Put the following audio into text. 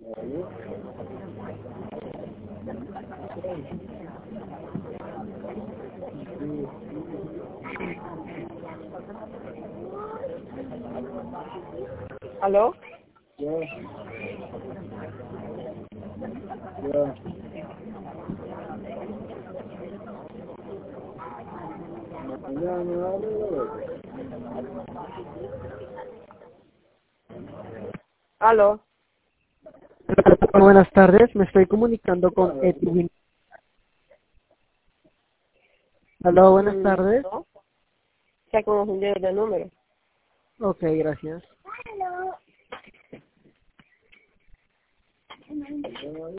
¿Aló? Ya. ¿Aló? Buenas tardes, me estoy comunicando con Edwin. Aló, buenas tardes. No, se ha confundido de número. Ok, gracias.